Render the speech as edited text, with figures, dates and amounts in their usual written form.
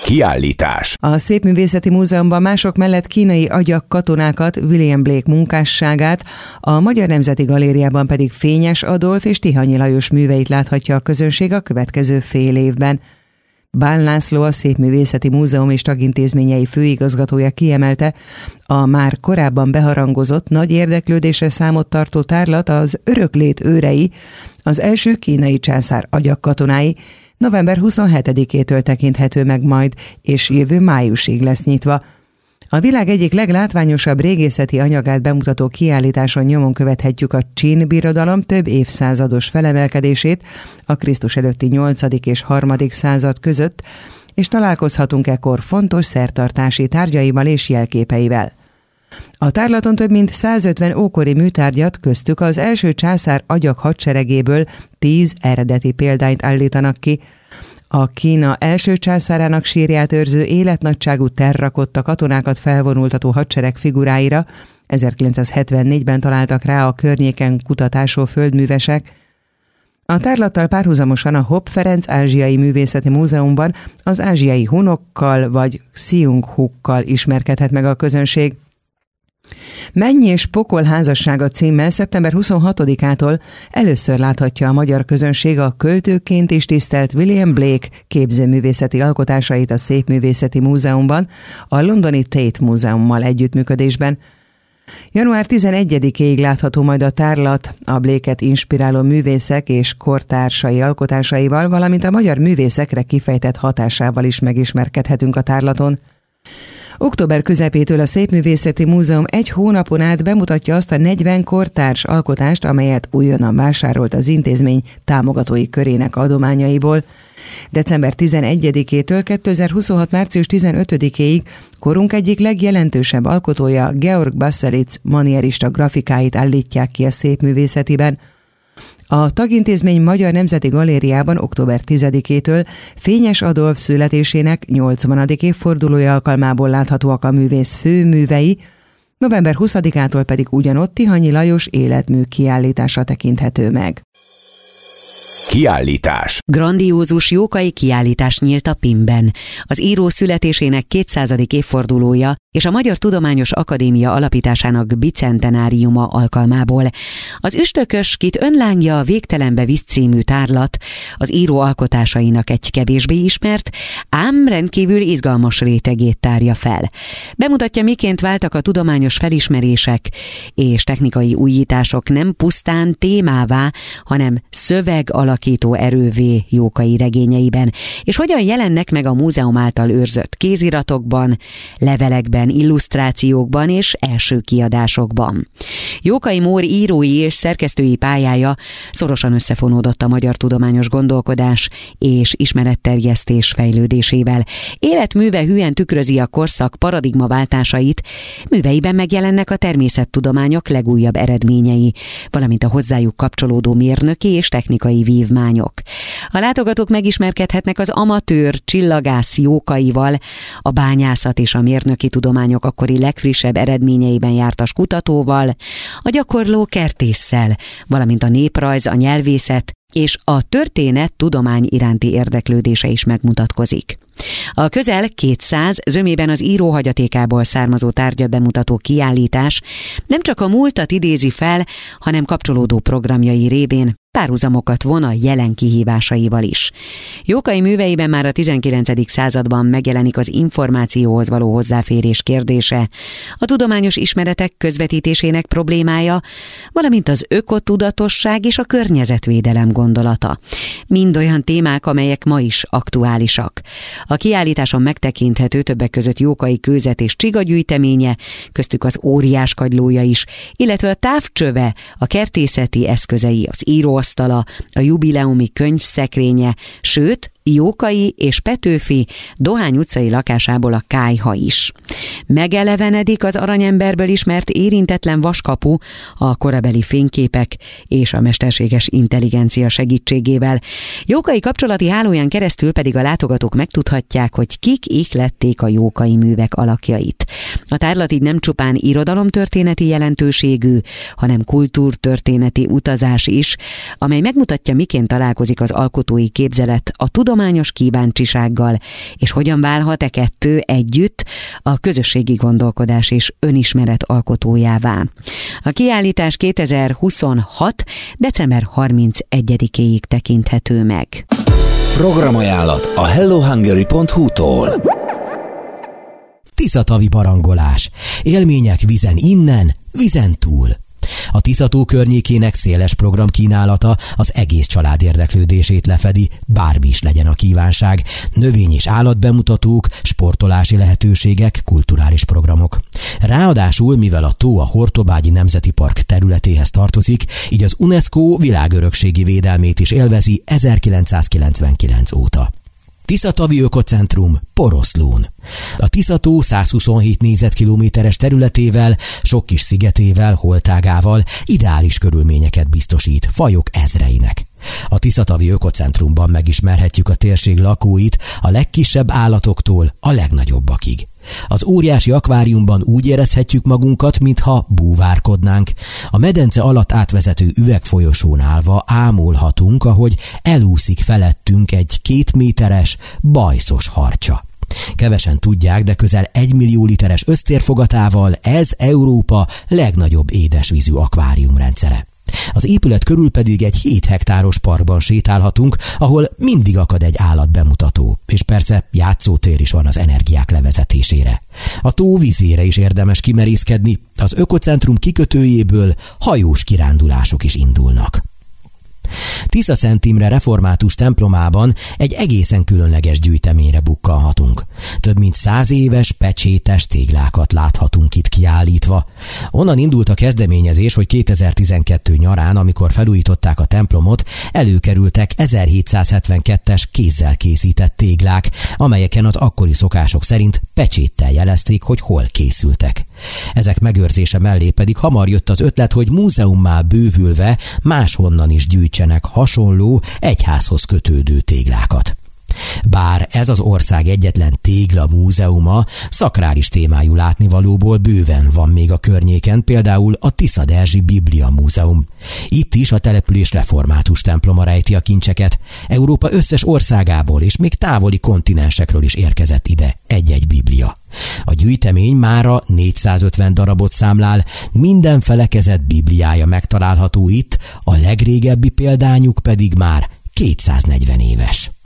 Kiállítás. A Szépművészeti Múzeumban mások mellett kínai agyak katonákat, William Blake munkásságát, a Magyar Nemzeti Galériában pedig Fényes Adolf és Tihanyi Lajos műveit láthatja a közönség a következő fél évben. Bán László, a Szépművészeti Múzeum és tagintézményei főigazgatója kiemelte, a már korábban beharangozott, nagy érdeklődésre számot tartó tárlat az Öröklét őrei, az első kínai császár agyakkatonái, november 27-től tekinthető meg majd, és jövő májusig lesz nyitva. A világ egyik leglátványosabb régészeti anyagát bemutató kiállításon nyomon követhetjük a Qin birodalom több évszázados felemelkedését a Krisztus előtti 8. és 3. század között, és találkozhatunk ekkor fontos szertartási tárgyaival és jelképeivel. A tárlaton több mint 150 ókori műtárgyat, köztük az első császár agyak hadseregéből 10 eredeti példányt állítanak ki. A Kína első császárának sírját őrző életnagyságú terrakotta katonákat felvonultató hadsereg figuráira 1974-ben találtak rá a környéken kutatásó földművesek. A tárlattal párhuzamosan a Hopp Ferenc Ázsiai Művészeti Múzeumban az ázsiai hunokkal vagy Sziung-hukkal ismerkedhet meg a közönség. Menny és pokol házassága címmel szeptember 26-ától először láthatja a magyar közönség a költőként is tisztelt William Blake képzőművészeti alkotásait a Szépművészeti Múzeumban, a londoni Tate Múzeummal együttműködésben. Január 11-ig látható majd a tárlat a Blake-et inspiráló művészek és kortársai alkotásaival, valamint a magyar művészekre kifejtett hatásával is megismerkedhetünk a tárlaton. Október közepétől a Szépművészeti Múzeum egy hónapon át bemutatja azt a 40 kortárs alkotást, amelyet újonnan vásárolt az intézmény támogatói körének adományaiból. December 11-től 2026. március 15-ig korunk egyik legjelentősebb alkotója, Georg Baselitz manierista grafikáit állítják ki a Szépművészetiben. A tagintézmény Magyar Nemzeti Galériában október 10-től Fényes Adolf születésének 80. évfordulója alkalmából láthatóak a művész főművei, november 20-ától pedig ugyanott Tihanyi Lajos életmű kiállítása tekinthető meg. Kiállítás. Grandiózus jókai kiállítás nyílt a PIM-ben. Az író születésének 200. évfordulója és a Magyar Tudományos Akadémia alapításának bicentenáriuma alkalmából. Az üstökös, kit önlángja a végtelenbe visz című tárlat az író alkotásainak egy kevésbé ismert, ám rendkívül izgalmas rétegét tárja fel. Bemutatja, miként váltak a tudományos felismerések és technikai újítások nem pusztán témává, hanem szövegalakító erővé jókai regényeiben, és hogyan jelennek meg a múzeum által őrzött kéziratokban, levelekben, illusztrációkban és első kiadásokban. Jókai Mór írói és szerkesztői pályája szorosan összefonódott a magyar tudományos gondolkodás és ismeretterjesztés fejlődésével. Életműve hűen tükrözi a korszak paradigmaváltásait, műveiben megjelennek a természettudományok legújabb eredményei, valamint a hozzájuk kapcsolódó mérnöki és technikai vívmányok. A látogatók megismerkedhetnek az amatőr csillagász Jókaival, a bányászat és a mérnöki tudományok akkori legfrissebb eredményeiben jártas kutatóval, a gyakorló kertésszel, valamint a néprajz, a nyelvészet és a történet tudomány iránti érdeklődése is megmutatkozik. A közel 200 zömében az író hagyatékából származó tárgyat bemutató kiállítás nem csak a múltat idézi fel, hanem kapcsolódó programjai révén párhuzamokat von a jelen kihívásaival is. Jókai műveiben már a 19. században megjelenik az információhoz való hozzáférés kérdése, a tudományos ismeretek közvetítésének problémája, valamint az ökotudatosság és a környezetvédelem gondolata. Mind olyan témák, amelyek ma is aktuálisak. A kiállításon megtekinthető többek között Jókai kőzet és csigagyűjteménye, köztük az óriáskagylója is, illetve a távcsöve, a kertészeti eszközei, az íróasztala, a jubileumi könyvszekrénye, sőt, Jókai és Petőfi Dohány utcai lakásából a kályha is. Megelevenedik az aranyemberből ismert érintetlen vaskapu a korabeli fényképek és a mesterséges intelligencia segítségével. Jókai kapcsolati hálóján keresztül pedig a látogatók megtudhatják, hogy kik ihlették a jókai művek alakjait. A tárlat így nem csupán irodalomtörténeti jelentőségű, hanem kultúrtörténeti utazás is, amely megmutatja, miként találkozik az alkotói képzelet a tudományos tudományos kíváncsisággal, és hogyan válhat kettő együtt a közösségi gondolkodás és önismeret alkotójává. A kiállítás 2026. december 31-éig tekinthető meg. Programajánlat a hellohungary.hu-tól. Tiszatavi barangolás. Élmények vizen innen, vizen túl. A Tisza-tó környékének széles programkínálata az egész család érdeklődését lefedi, bármi is legyen a kívánság. Növény- és állatbemutatók, sportolási lehetőségek, kulturális programok. Ráadásul, mivel a tó a Hortobágyi Nemzeti Park területéhez tartozik, így az UNESCO világörökségi védelmét is élvezi 1999 óta. Tiszatavi Ökocentrum Poroszlón. A Tisza-tó 127 négyzetkilométeres területével, sok kis szigetével, holtágával ideális körülményeket biztosít fajok ezreinek. A Tiszatavi Ökocentrumban megismerhetjük a térség lakóit, a legkisebb állatoktól a legnagyobbakig. Az óriási akváriumban úgy érezhetjük magunkat, mintha búvárkodnánk. A medence alatt átvezető üvegfolyosón állva ámulhatunk, ahogy elúszik felettünk egy 2 méteres, bajszos harcsa. Kevesen tudják, de közel 1 millió literes össztérfogatával ez Európa legnagyobb édesvízű akváriumrendszere. Az épület körül pedig egy 7 hektáros parkban sétálhatunk, ahol mindig akad egy állatbemutató, és persze játszótér is van az energiák levezetésére. A tó vízére is érdemes kimerészkedni, az Ökocentrum kikötőjéből hajós kirándulások is indulnak. Tisza-Szent Imre református templomában egy egészen különleges gyűjteményre bukkanhatunk. Több mint 100 éves pecsétes téglákat láthatunk itt kiállítva. Onnan indult a kezdeményezés, hogy 2012 nyarán, amikor felújították a templomot, előkerültek 1772-es kézzel készített téglák, amelyeken az akkori szokások szerint pecséttel jelezték, hogy hol készültek. Ezek megőrzése mellé pedig hamar jött az ötlet, hogy múzeummá bővülve máshonnan is gyűjtsenek hasonló, egyházhoz kötődő téglákat. Bár ez az ország egyetlen tégla múzeuma, szakrális témájú látnivalóból bőven van még a környéken, például a Tiszaderzsi Biblia Múzeum. Itt is a település református temploma rejti a kincseket. Európa összes országából és még távoli kontinensekről is érkezett ide egy-egy biblia. A gyűjtemény mára 450 darabot számlál, minden felekezet bibliája megtalálható itt, a legrégebbi példányuk pedig már 240 éves.